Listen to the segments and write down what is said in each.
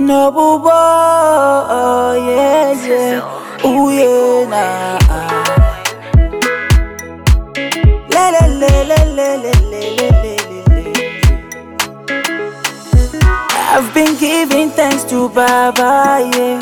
No boo boy, yeah, yeah. Ooh, yeah, nah. Le le le le le le le le le. I've been giving thanks to Baba, yeah.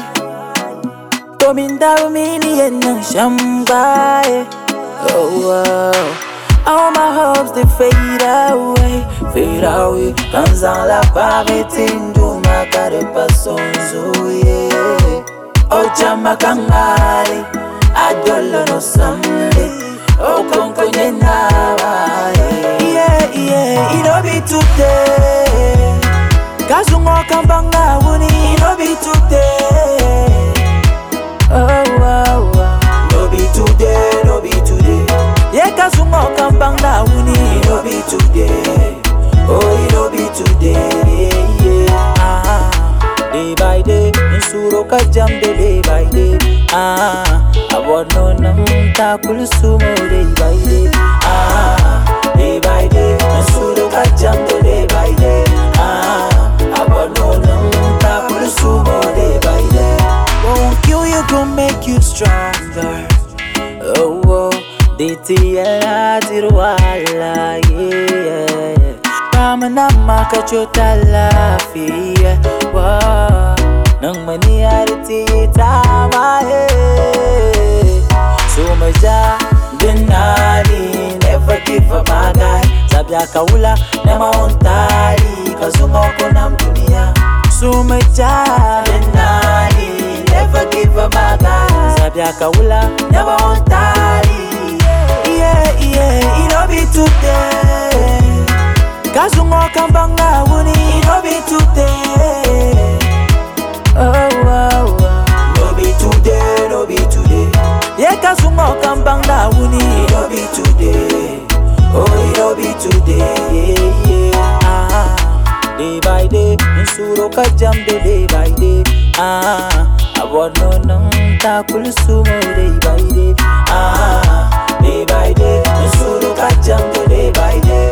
Tominda umini and shamba, yeah. Oh, wow. All my hopes they fade away, fade away. Kanzan la parete nduma kare pasonzo, yeah. Oh chama kangale, adolo no someday. Oh konkonye nawa, yeah, yeah. It don't be today. Kazungo kambanga wuni, it don't be today. Oh wow, wow. No be today, no be today. Yeah, kazungo kambanga wuni, it don't be today. Oh, it don't be today, yeah. Day by day, insuro kajam day by day. Abono nang takul sumo day by day. Day by day, insuro kajam day by day. Abono nang takul sumo day by day. Won't kill you, gon' make you stronger. Oh, oh, DTL Tirwala, yeah. Nama kachota lafiya, wow. Nang maniariti tama, hey. Sumaja dinali, never give up my guy. Sabya kaula na mauntali, kazungo ko ng dunia. Sumaja dinali, never give up my guy. Sabya kaula na mauntali. Yeah, yeah, it don't be today. Kazungo kambanga wuni, it don't be today. Oh, wow, wow. No be today, no be today. Yeah, kazungo kambanga wuni, it don't be today. Oh, it don't be today, yeah. Day by day, insuro kajam day by day. Abono nang takul sumo day by day. Day by day, insuro kajam day by day.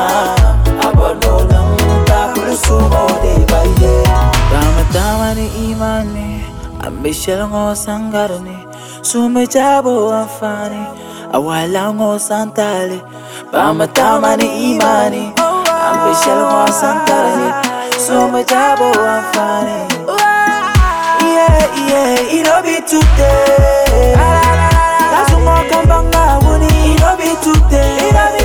Abono nang takul sumo day by day. Tama ni imani, ambishal ngo sangarani. Sumejabo afani, awala ngo santale. Tama ni imani, ambishal ngo sangarani. Sumejabo afani. Yeah, yeah, it don't be today. Kazungo kambanga wuni, it don't be today.